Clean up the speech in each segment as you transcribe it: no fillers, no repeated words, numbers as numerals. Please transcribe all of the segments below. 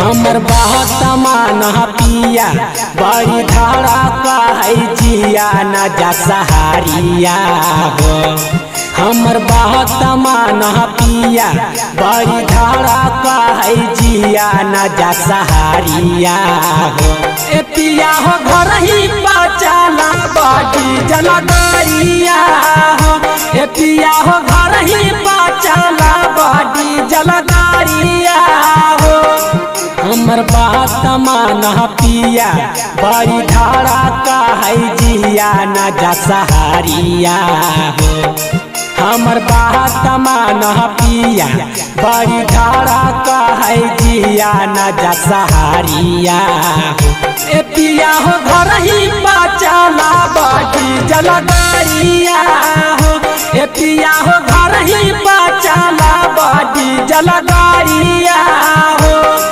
हमर बात मान पिया बड़ी धारा कहे जिया न जा सहारिया हो। हमर बात मान पिया बड़ी धारा कहे जिया न जा सहारिया हो। ए पिया हो घर ही बचाला बाटी जलगारिया हो। ए पिया हो घर ही बचाला बाटी जलगारिया हो। हमर बात मान पिया बड़ी धारा कहे जिया न जा सहारिया हो। हमर बात मान पिया बड़ी धारा कहे जिया न जा सहारिया हो। ए पिया हो घर ही बचाला बाटी जलगारिया हो। ए पिया हो घर ही बचाला बाटी जलगारिया हो।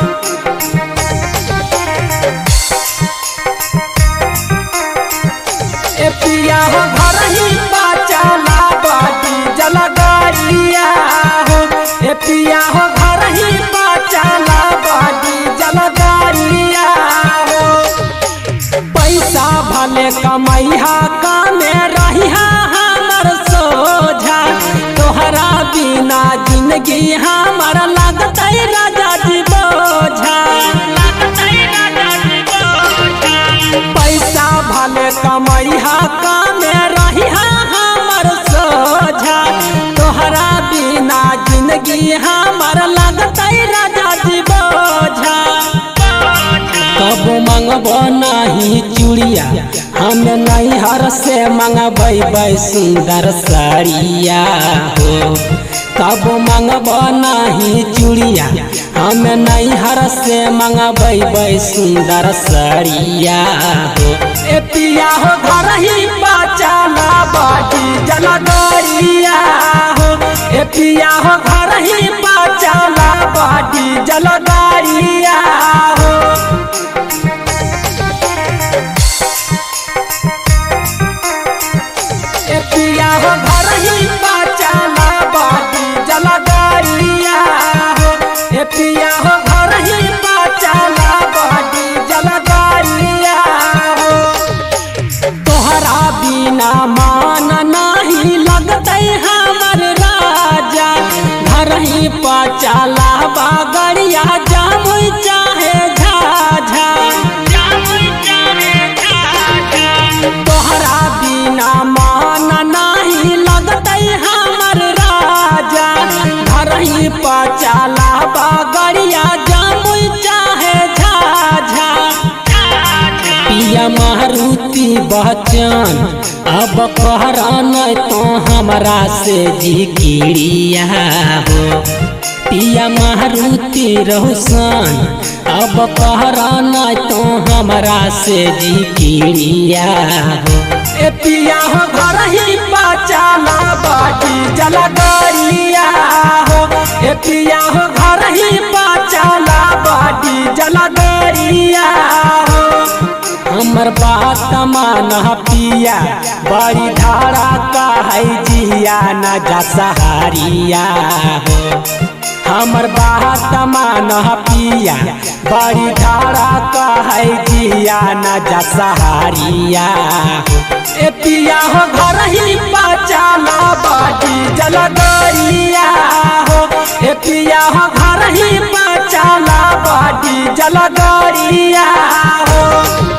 ए पिया हो घर ही बचाला बाटी जलगारिया हो। ए पिया हो घर ही बचाला बाटी जलगारिया हो। पैसा भले कमैहा कामे रहिहा हमर सोझा। तोहरा बिना जिंदगी हमर लगतै राजा जी बोझा। पैसा भले कमैहा कामे रहिहा हमर सोझा। तोहरा बिना जिंदगी हमर लगतै राजा जी बोझा। कब मंगबो नहीं चूड़िया हम नैहर से मंगबै सुंदर साड़िया हो। कब मंगबो नहीं चूड़िया हम नैहर से मंगबै सुंदर साड़िया हो। ए पिया हो घर ही बचाला बाटी जलगारिया हो। ए पिया हो घर ही बचाला बाटी जलगारिया हो। ए पिया हो घर ही बचाला बाटी जलगारिया हो। ए पिया हो घर ही बचाला बाटी जलगारिया हो। तोहरा बिना मान नहीं लगतै हमर राजा। घर ही बचाला बागड़िया जामु चाहे झाझा। तोहरा बिना मान नहीं लगतै हमर राजा। घर ही बचाला बागड़िया जामु चाहे झाझा। पिया मारुति बच्चन अब कहरा नहीं तो हमरा से जिकिरिया हो। पिया मारुति रोशन अब कहरा नहीं तो हमरा से जिकिरिया हो। ए पिया हो घर ही बचाला बाटी जलगारिया हो। ए पिया हो घर ही बचाला बाटी जलगारिया हो। हमर बात मान पिया बड़ी धारा कहे जिया न जा सहारिया हो। हमर बात मान पिया बड़ी धारा कहे जिया न जा सहारिया हो। ए पिया हो घर ही बचाला बाटी जलगारिया हो। ए पिया हो घर ही बचाला बाटी जलगारिया हो।